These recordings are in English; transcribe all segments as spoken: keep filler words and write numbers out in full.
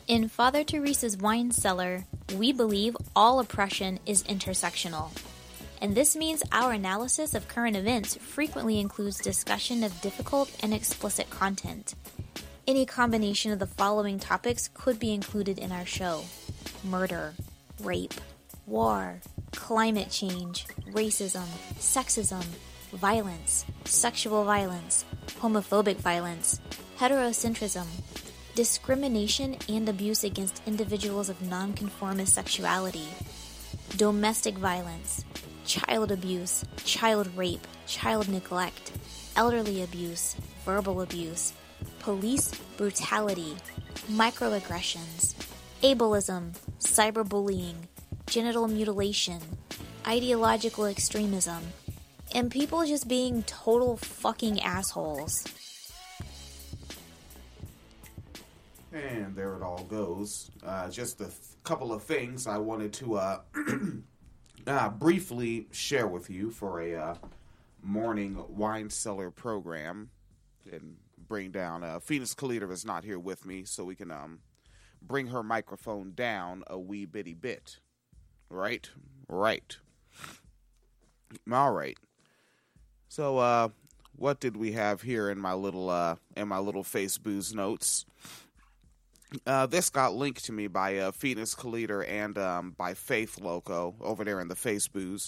In Father Teresa's Wine Cellar, we believe all oppression is intersectional. And this means our analysis of current events frequently includes discussion of difficult and explicit content. Any combination of the following topics could be included in our show: murder, rape, war, climate change, racism, sexism, violence, sexual violence, homophobic violence, heterocentrism, discrimination and abuse against individuals of nonconformist sexuality, domestic violence, child abuse, child rape, child neglect, elderly abuse, verbal abuse, police brutality, microaggressions, ableism, cyberbullying, genital mutilation, ideological extremism, and people just being total fucking assholes. And there it all goes. Uh, just a th- couple of things I wanted to uh, uh, briefly share with you for a uh, morning wine cellar program, and bring down. Uh, Phoenix Kalita is not here with me, so we can um, bring her microphone down a wee bitty bit. Right? Right. All right. So, uh, what did we have here in my little uh, in my little Face Booze notes? Uh, this got linked to me by uh, Phoenix Kalita and um, by Faith Loco over there in the Face Booze.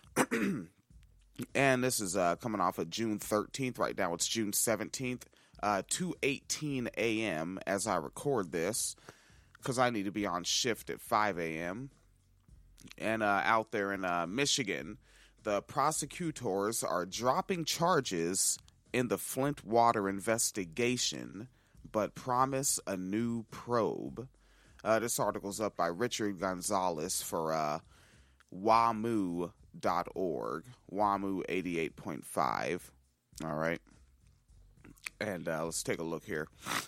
And this is uh, coming off of June thirteenth. Right now it's June seventeenth, uh, two eighteen a.m. as I record this, because I need to be on shift at five a.m. And uh, out there in uh, Michigan, the prosecutors are dropping charges in the Flint water investigation, but promise a new probe. Uh, this article's up by Richard Gonzalez for uh, W A M U dot org, W A M U eighty-eight point five. All right. And uh, let's take a look here.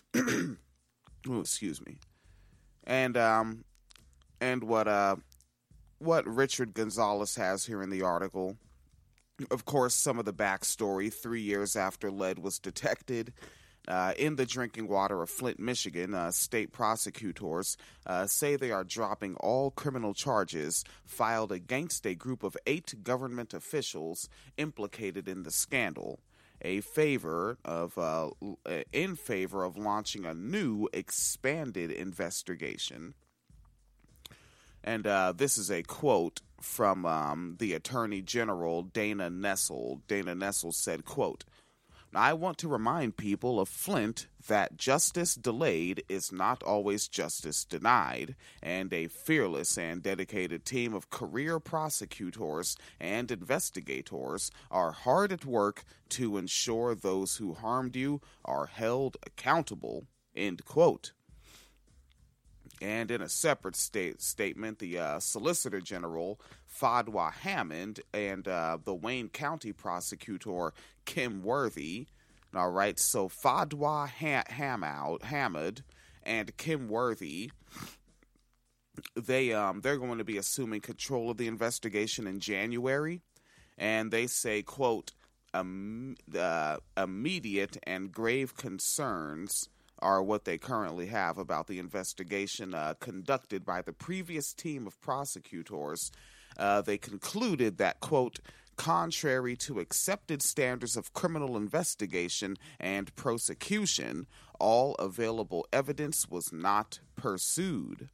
Oh, excuse me. And um, and what uh, what Richard Gonzalez has here in the article, of course, some of the backstory. Three years after lead was detected Uh, in the drinking water of Flint, Michigan, uh, state prosecutors uh, say they are dropping all criminal charges filed against a group of eight government officials implicated in the scandal, a favor of uh, in favor of launching a new expanded investigation. And uh, this is a quote from um, the Attorney General, Dana Nessel. Dana Nessel said, quote, "I want to remind people of Flint that justice delayed is not always justice denied, and a fearless and dedicated team of career prosecutors and investigators are hard at work to ensure those who harmed you are held accountable," end quote. And in a separate state statement, the uh, Solicitor General, Fadwa Hammond, and uh, the Wayne County Prosecutor, Kim Worthy, all right, so Fadwa ha- Hamoud, Hamid and Kim Worthy, they, um, they're going to be assuming control of the investigation in January, and they say, quote, um, uh, immediate and grave concerns are what they currently have about the investigation uh, conducted by the previous team of prosecutors. Uh, they concluded that, quote, contrary to accepted standards of criminal investigation and prosecution, all available evidence was not pursued.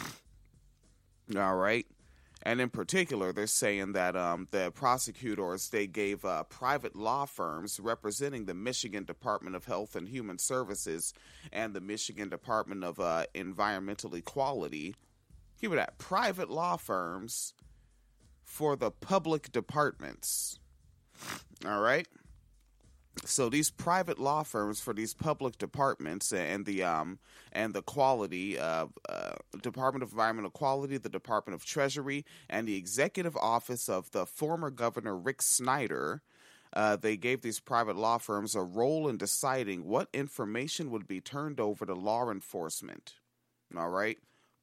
All right. And in particular, they're saying that um, the prosecutors, they gave uh, private law firms representing the Michigan Department of Health and Human Services and the Michigan Department of uh, Environmental Equality, give it that, private law firms for the public departments. All right. So these private law firms for these public departments and the um and the quality uh, uh, Department of Environmental Quality, the Department of Treasury, and the Executive Office of the former Governor Rick Snyder, uh, they gave these private law firms a role in deciding what information would be turned over to law enforcement. All right.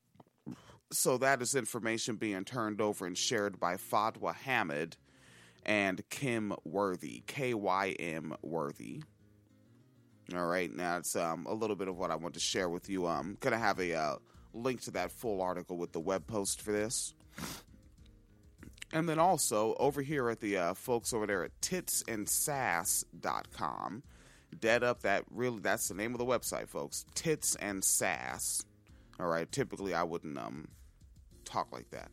So that is information being turned over and shared by Fadwa Hamid and Kim Worthy, K Y M Worthy. All right, now it's um, a little bit of what I want to share with you. I'm going to have a uh, link to that full article with the web post for this. And then also, over here at the uh, folks over there at tits and sass dot com, dead up that really, that's the name of the website, folks, Tits and Sass. All right, typically I wouldn't um talk like that.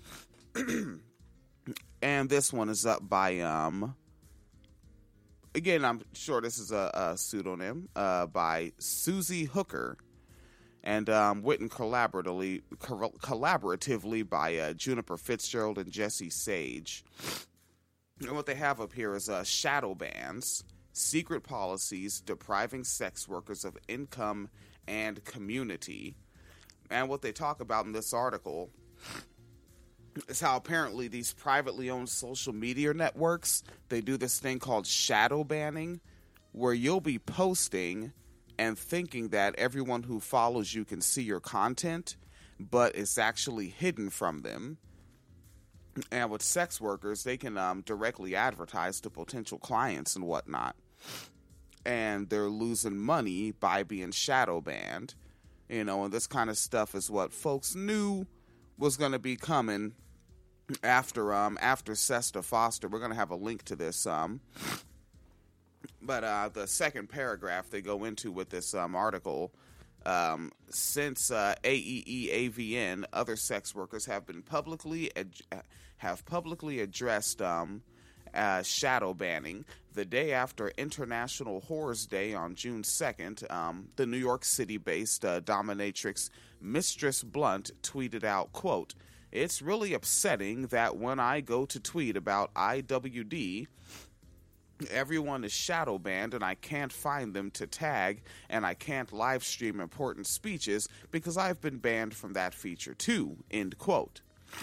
And this one is up by, um, again, I'm sure this is a, a pseudonym, uh, by Susie Hooker, and um, written collaboratively, collaboratively by uh, Juniper Fitzgerald and Jesse Sage. And what they have up here is uh, shadow bans, secret policies depriving sex workers of income and community. And what they talk about in this article is how apparently these privately owned social media networks, they do this thing called shadow banning, where you'll be posting and thinking that everyone who follows you can see your content, but it's actually hidden from them. And with sex workers, they can um, directly advertise to potential clients and whatnot. And they're losing money by being shadow banned. You know, and this kind of stuff is what folks knew was going to be coming after um after Sesta Foster. We're going to have a link to this. Um, but uh, the second paragraph they go into with this um, article, um, since uh, A E E A V N, other sex workers have been publicly ad- have publicly addressed um, uh, shadow banning. The day after International Whores Day on June second, um, the New York City-based uh, dominatrix Mistress Blunt tweeted out, quote, "It's really upsetting that when I go to tweet about I W D, everyone is shadow banned and I can't find them to tag, and I can't live stream important speeches because I've been banned from that feature too," end quote.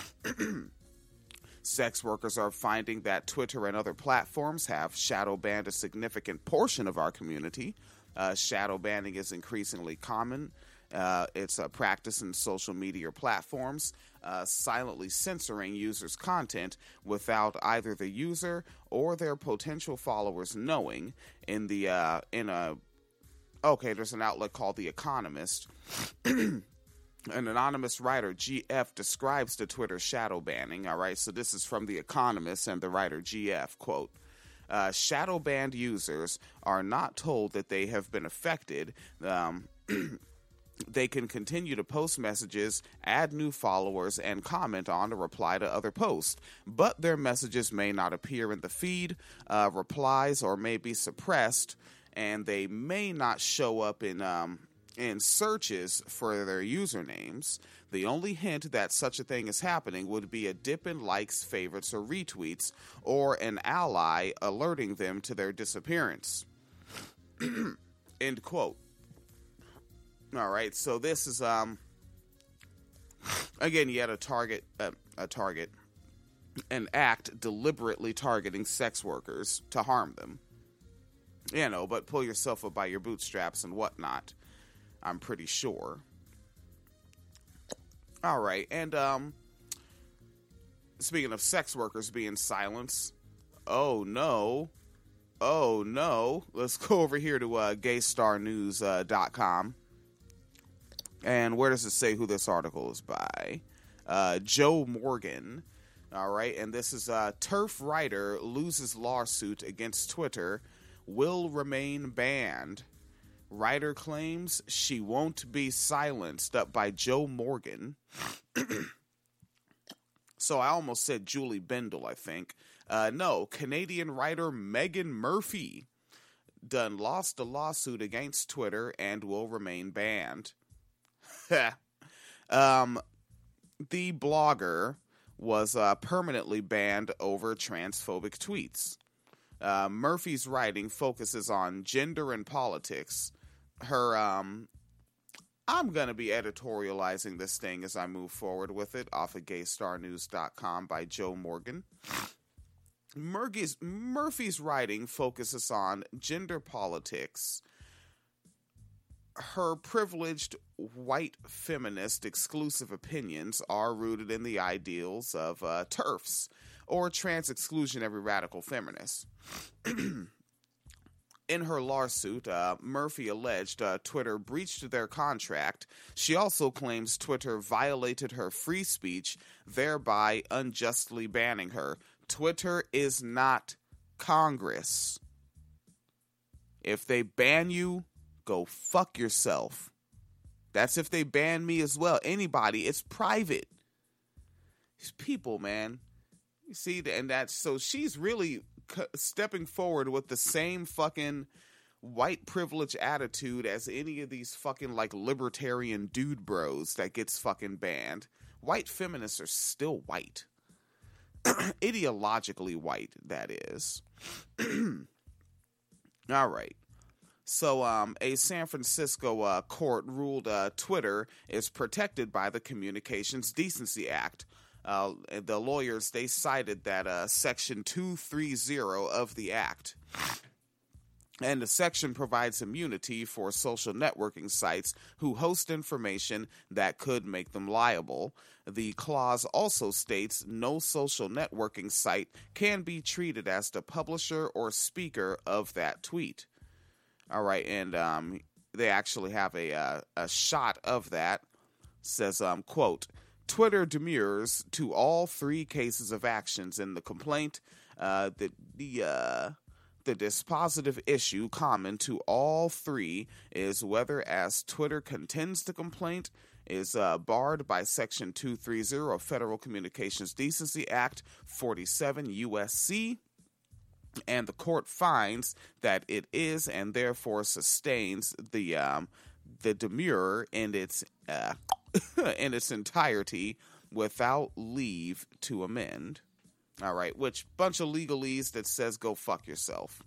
Sex workers are finding that Twitter and other platforms have shadow banned a significant portion of our community. Uh, shadow banning is increasingly common. Uh, it's a practice in social media platforms, uh, silently censoring users' content without either the user or their potential followers knowing. In the uh, in a okay, there's an outlet called The Economist. An anonymous writer, G F, describes the Twitter shadow banning. All right, so this is from The Economist and the writer G F, quote, uh, shadow banned users are not told that they have been affected. Um, they can continue to post messages, add new followers, and comment on or reply to other posts, but their messages may not appear in the feed, uh, replies, or may be suppressed, and they may not show up in um, in searches for their usernames. The only hint that such a thing is happening would be a dip in likes, favorites, or retweets, or an ally alerting them to their disappearance. End quote. All right, so this is, um, again, yet a target, uh, a target, an act deliberately targeting sex workers to harm them. You know, but pull yourself up by your bootstraps and whatnot, I'm pretty sure. All right, and um, speaking of sex workers being silenced, oh no, oh no, let's go over here to uh, gay star news dot com. And where does it say who this article is by? Uh, Joe Morgan. All right, and this is uh, TERF writer loses lawsuit against Twitter, will remain banned. Writer claims she won't be silenced, up by Joe Morgan. So I almost said Julie Bendel, I think. Uh, no, Canadian writer Megan Murphy done lost a lawsuit against Twitter and will remain banned. um, the blogger was uh, permanently banned over transphobic tweets. Uh, Murphy's writing focuses on gender and politics. Her, um, I'm going to be editorializing this thing as I move forward with it off of gay star news dot com by Joe Morgan. Murphy's, Murphy's writing focuses on gender politics. Her privileged white feminist exclusive opinions are rooted in the ideals of uh, TERFs, or trans exclusionary radical feminists. in her lawsuit, uh, Murphy alleged uh, Twitter breached their contract. She also claims Twitter violated her free speech, thereby unjustly banning her. Twitter is not Congress. If they ban you, go fuck yourself. That's if they ban me as well. Anybody, it's private. These people, man. You see, and that's so she's really c- stepping forward with the same fucking white privilege attitude as any of these fucking like libertarian dude bros that gets fucking banned. White feminists are still white. Ideologically white, that is. All right. So um, a San Francisco uh, court ruled uh, Twitter is protected by the Communications Decency Act. Uh, the lawyers, they cited that uh, Section two thirty of the Act. And the section provides immunity for social networking sites who host information that could make them liable. The clause also states no social networking site can be treated as the publisher or speaker of that tweet. All right, and um, they actually have a uh, a shot of that. Says, um, quote, Twitter demurs to all three cases of actions in the complaint. Uh, the the uh, the dispositive issue common to all three is whether, as Twitter contends the complaint, is uh, barred by Section two thirty of Federal Communications Decency Act forty-seven U S C, and the court finds that it is and therefore sustains the um, the demurrer in its uh, in its entirety without leave to amend. All right, which bunch of legalese that says go fuck yourself.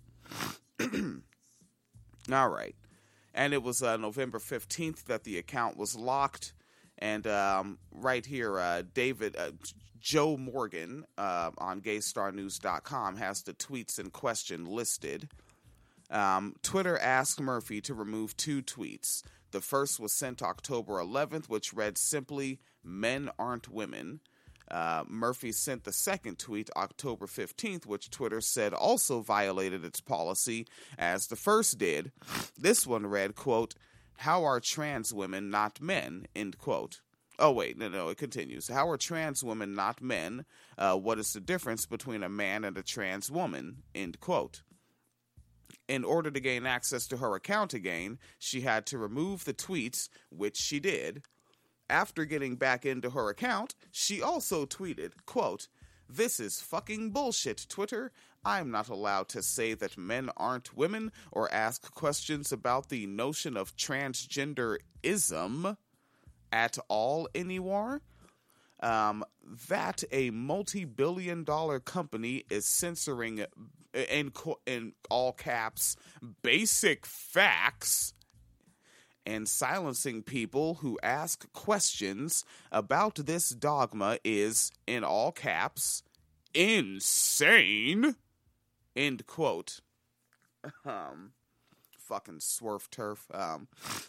All right. And it was uh, November fifteenth that the account was locked. And um, right here, uh, David, uh, Joe Morgan uh, on gay star news dot com has the tweets in question listed. Um, Twitter asked Murphy to remove two tweets. The first was sent October eleventh, which read simply, "Men aren't women." Uh, Murphy sent the second tweet October fifteenth, which Twitter said also violated its policy, as the first did. This one read, quote, "How are trans women not men?" End quote. Oh, wait, no, no, it continues. "How are trans women not men? Uh, what is the difference between a man and a trans woman?" End quote. In order to gain access to her account again, she had to remove the tweets, which she did. After getting back into her account, she also tweeted, quote, "This is fucking bullshit, Twitter. I'm not allowed to say that men aren't women or ask questions about the notion of transgenderism at all anymore. Um, that a multi-billion dollar company is censoring, in, in all caps, basic facts and silencing people who ask questions about this dogma is, in all caps, insane." End quote. Um, fucking swerf turf. Um,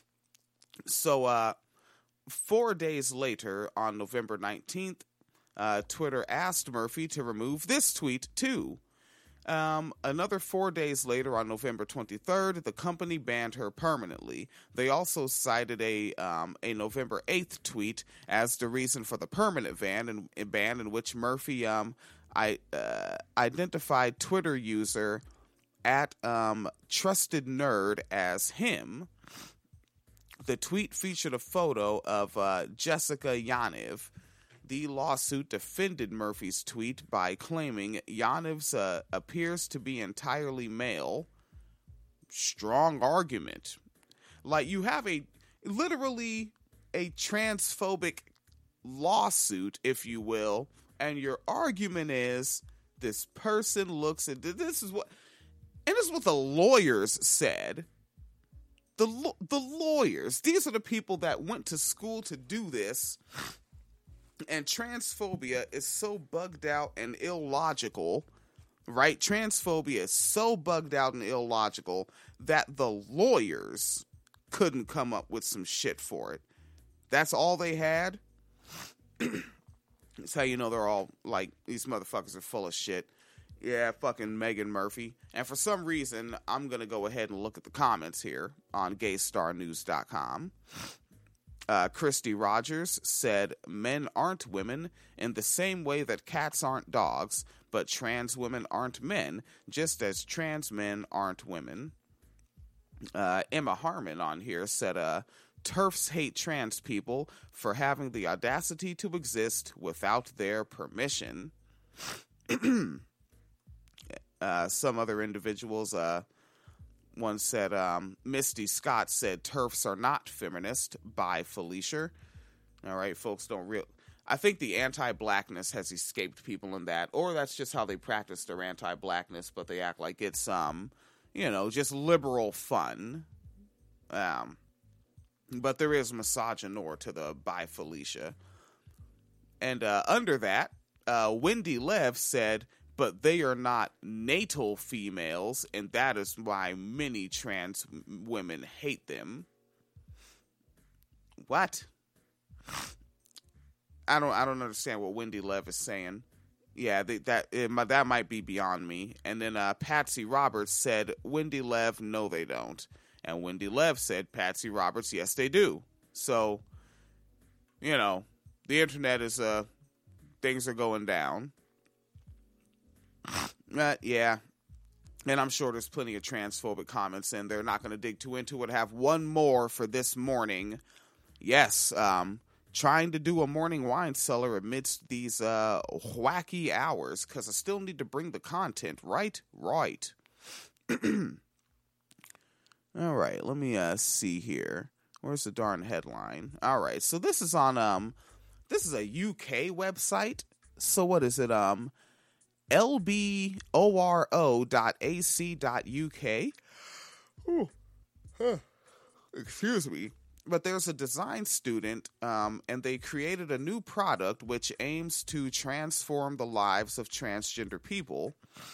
so, uh, four days later, on November nineteenth, uh, Twitter asked Murphy to remove this tweet, too. Um, another four days later, on November twenty-third, the company banned her permanently. They also cited a um, a November eighth tweet as the reason for the permanent ban, in, in ban in which Murphy um, I, uh, identified Twitter user at um, Trusted Nerd as him. The tweet featured a photo of uh, Jessica Yaniv. The lawsuit defended Murphy's tweet by claiming Yaniv's uh, appears to be entirely male. Strong argument. Like, you have a, literally, a transphobic lawsuit, if you will, and your argument is this person looks at, this is what, and this is what the lawyers said. The, the lawyers, these are the people that went to school to do this. And transphobia is so bugged out and illogical, right? Transphobia is so bugged out and illogical that the lawyers couldn't come up with some shit for it. That's all they had. That's how you know they're all, like, these motherfuckers are full of shit. Yeah, fucking Megan Murphy. And for some reason, I'm going to go ahead and look at the comments here on gay star news dot com. Uh, Christy Rogers said, men aren't women in the same way that cats aren't dogs, but trans women aren't men, just as trans men aren't women. Uh, Emma Harmon on here said, uh, TERFs hate trans people for having the audacity to exist without their permission. uh, some other individuals, uh, one said, um, Misty Scott said, TERFs are not feminist, by Felicia. All right, folks don't real. I think the anti-blackness has escaped people in that, or that's just how they practice their anti-blackness, but they act like it's, um, you know, just liberal fun. Um, but there is misogynoir to the by Felicia. And uh, under that, uh, Wendy Lev said, but they are not natal females, and that is why many trans women hate them. What? I don't. I don't understand what Wendy Lev is saying. Yeah, they, that it, that might be beyond me. And then uh, Patsy Roberts said, Wendy Lev, no, they don't. And Wendy Lev said, Patsy Roberts, yes, they do. So, you know, the internet is uh, things are going down. Uh, yeah, and I'm sure there's plenty of transphobic comments, and they're not going to dig too into it. Have one more for this morning. Yes, um, trying to do a morning wine cellar amidst these uh, wacky hours, because I still need to bring the content, right? Right. All right, let me uh, see here. Where's the darn headline? All right, so this is on, um, this is a U K website. So what is it? Um... L B O R O dot A C dot U K. Ooh. Huh. Excuse me. But there's a design student, um, and they created a new product which aims to transform the lives of transgender people.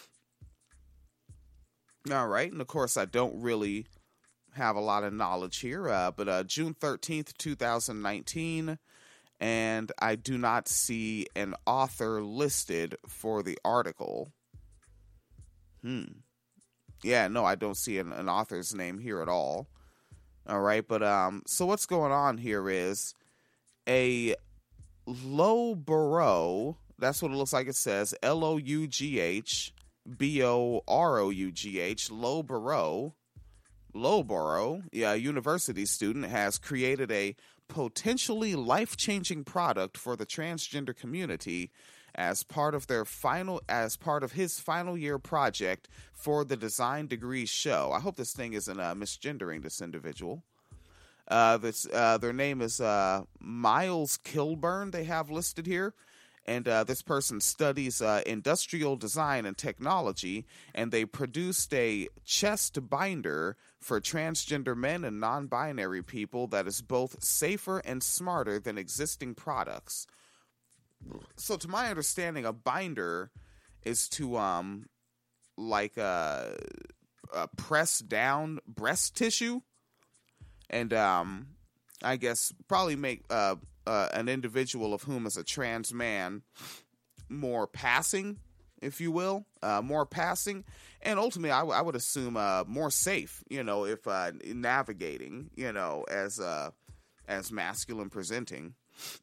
All right. And, of course, I don't really have a lot of knowledge here, uh, but uh, June thirteenth, twenty nineteen... and I do not see an author listed for the article. Hmm. Yeah, no, I don't see an, an author's name here at all. All right, but um, so what's going on here is a Loughborough, that's what it looks like it says, L O U G H B O R O U G H, Loughborough, Loughborough, yeah, university student has created a potentially life-changing product for the transgender community as part of their final as part of his final year project for the Design Degrees show. I hope this thing isn't uh, misgendering this individual. Uh, this uh, their name is uh, Miles Kilburn. They have listed here. And uh, this person studies uh, industrial design and technology, and they produced a chest binder for transgender men and non-binary people that is both safer and smarter than existing products. So to my understanding, a binder is to, um, like, uh, uh, press down breast tissue, and um, I guess probably make... Uh, Uh, an individual of whom is a trans man more passing, if you will, uh, more passing, and ultimately I, w- I would assume uh, more safe, you know, if uh, navigating, you know, as uh, as masculine presenting.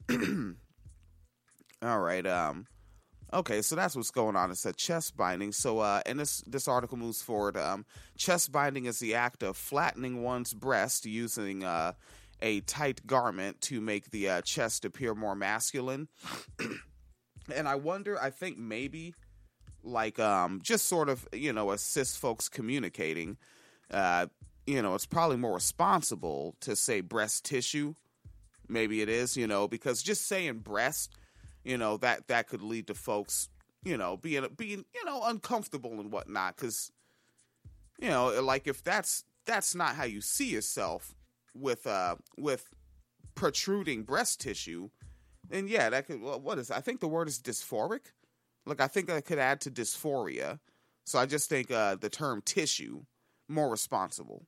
All right, um, okay, so that's what's going on. It's a chest binding. So, uh, and this this article moves forward. Um, chest binding is the act of flattening one's breast using uh, a tight garment to make the uh, chest appear more masculine. And I wonder, I think maybe like um, just sort of, you know, as cis folks communicating, uh, you know, it's probably more responsible to say breast tissue. Maybe it is, you know, because just saying breast, you know, that, that could lead to folks, you know, being, being, you know, uncomfortable and whatnot. Cause, you know, like if that's, that's not how you see yourself with, uh, with protruding breast tissue, then yeah, that could, what is, I think the word is dysphoric. Like, I think I could add to dysphoria. So I just think, uh, the term tissue more responsible.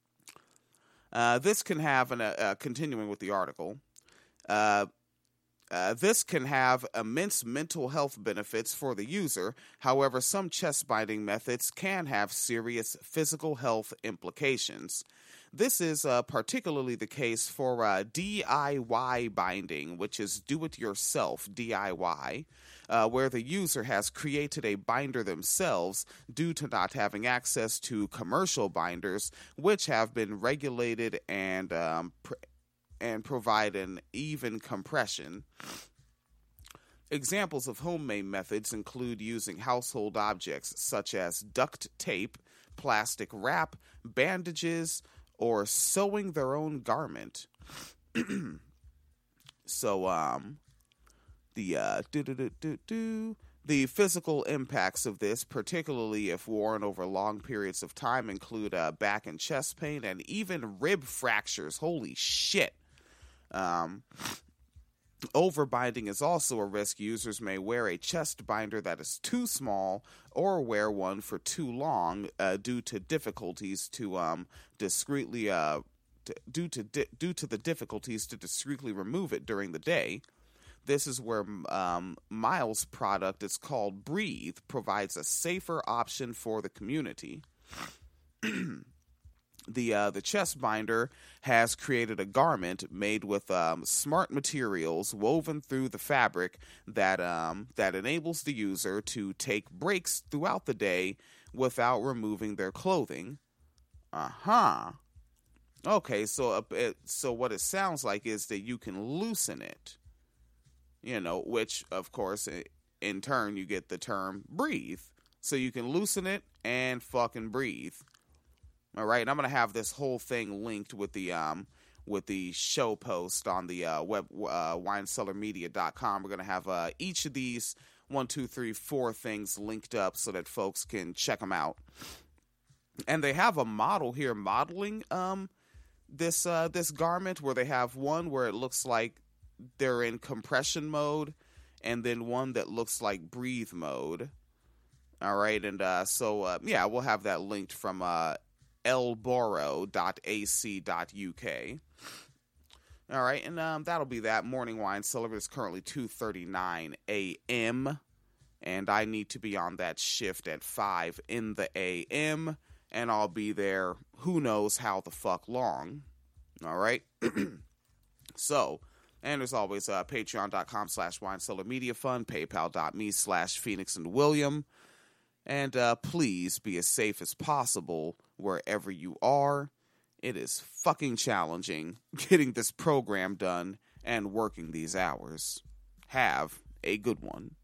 Uh, this can have, an, uh, uh, continuing with the article, uh, Uh, this can have immense mental health benefits for the user. However, some chest binding methods can have serious physical health implications. This is uh, particularly the case for uh, D I Y binding, which is do-it-yourself D I Y, uh, where the user has created a binder themselves due to not having access to commercial binders, which have been regulated and um, pr- and provide an even compression. Examples of homemade methods include using household objects such as duct tape, plastic wrap, bandages, or sewing their own garment. so, um, the uh, do-do-do-do-do. The physical impacts of this, particularly if worn over long periods of time, include uh, back and chest pain and even rib fractures. Holy shit. Um, overbinding is also a risk. Users may wear a chest binder that is too small or wear one for too long uh, due to difficulties to um, discreetly uh, to, due to di- due to the difficulties to discreetly remove it during the day. This is where um, Miles' product is called Breathe provides a safer option for the community. The uh, the chest binder has created a garment made with um, smart materials woven through the fabric that um, that enables the user to take breaks throughout the day without removing their clothing. Uh-huh. Okay, so uh, it, so what it sounds like is that you can loosen it, you know, which, of course, in turn, you get the term breathe. So you can loosen it and fucking breathe. All right, and I'm gonna have this whole thing linked with the um with the show post on the uh, web uh, wine cellar media dot com. We're gonna have uh, each of these one, two, three, four things linked up so that folks can check them out. And they have a model here modeling um this uh, this garment where they have one where it looks like they're in compression mode, and then one that looks like breathe mode. All right, and uh, so uh, yeah, we'll have that linked from uh. elboro dot a c dot u k. All right, and um, that'll be that. Morning Wine Cellar is currently two thirty-nine a.m., and I need to be on that shift at five in the a m, and I'll be there who knows how the fuck long. All right? So, and as always, uh, patreon.com slash wine cellar media fund, paypal.me slash Phoenix and William. And uh, please be as safe as possible wherever you are. It is fucking challenging getting this program done and working these hours. Have a good one.